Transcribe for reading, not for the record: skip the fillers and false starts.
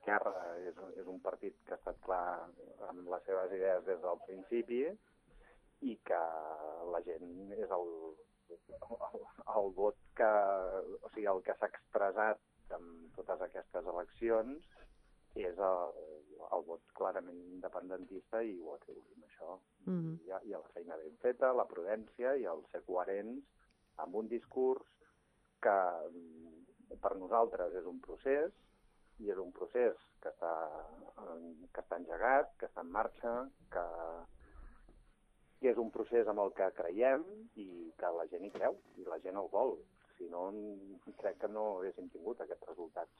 Esquerra és un partit que ha estat clar amb les seves idees des del principi i que la gent és el vot que... O sigui, el que s'ha expressat en totes aquestes eleccions és el vot clarament independentista i ho atribuïm a això. I a la feina ben feta, la prudència i el ser coherents amb un discurs que per nosaltres és un procés, i és un procés que està engegat, que està en marxa, que és un procés amb el que creiem i que la gent hi creu, i la gent el vol. Si no, crec que no haguéssim tingut aquests resultats